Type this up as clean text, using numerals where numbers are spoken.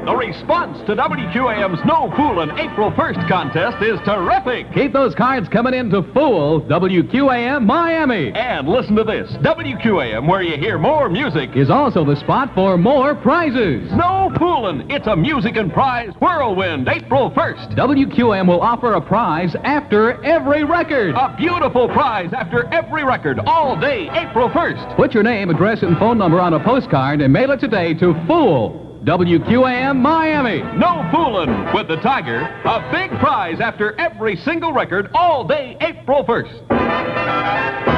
The response to WQAM's No Foolin' April 1st contest is terrific. Keep those cards coming in to fool WQAM Miami. And listen to this. WQAM, where you hear more music, Is also the spot for more prizes. No Foolin'. It's a music and prize whirlwind April 1st. WQAM will offer a prize after every record. A beautiful prize after every record all day April 1st. Put your name, address, and phone number on a postcard and mail it today to Fool WQAM Miami. No Foolin' with the Tiger. A big prize after every single record all day April 1st.